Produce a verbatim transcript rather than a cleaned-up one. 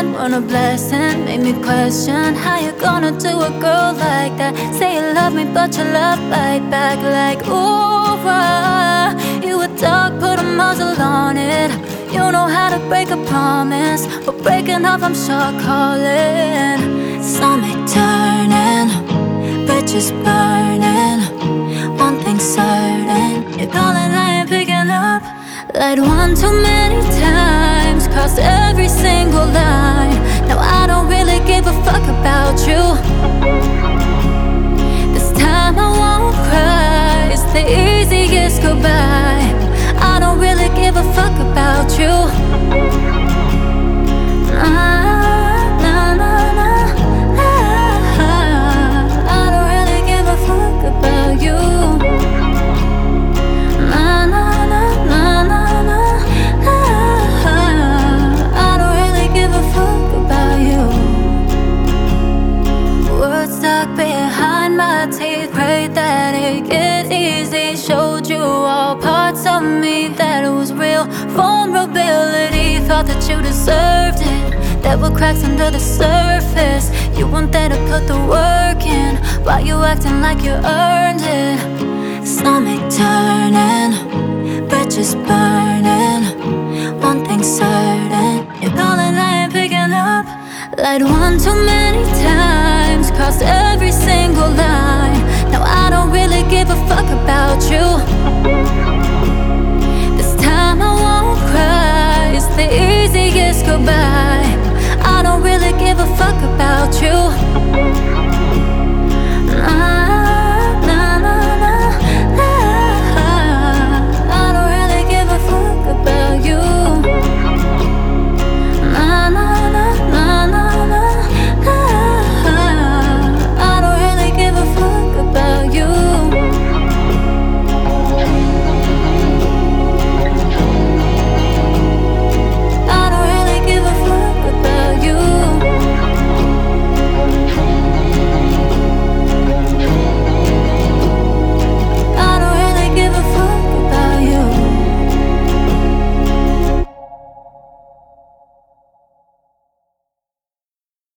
man, want a blessing. Made me question how you gonna do a girl like that. Say you love me, but you love right back. Like, ooh, ah, you a dog, put a muzzle on it. You know how to break a promise, but breaking up, I'm sure calling. Stomach turning, bridges burning. One thing's certain, you're calling, I ain't picking up. Lied one too many times, crossed every single line. Now I don't really give a fuck about you. This time I won't cry, it's the easiest goodbye. I don't really give a fuck about you. Nah, nah, nah, nah, nah. I don't really give a fuck about you. Nah, nah, nah, nah, nah, nah, nah. I don't really give a fuck about you. Words stuck behind my teeth, prayed that it get easy. Showed you all parts of me that it was real vulnerability. Thought that you deserved it. There were cracks under the surface. You weren't there to put the work in. Why you acting like you earned it? Stomach turning, bridges burning. One thing's certain, you're calling, I ain't picking up. Lied one too many times, crossed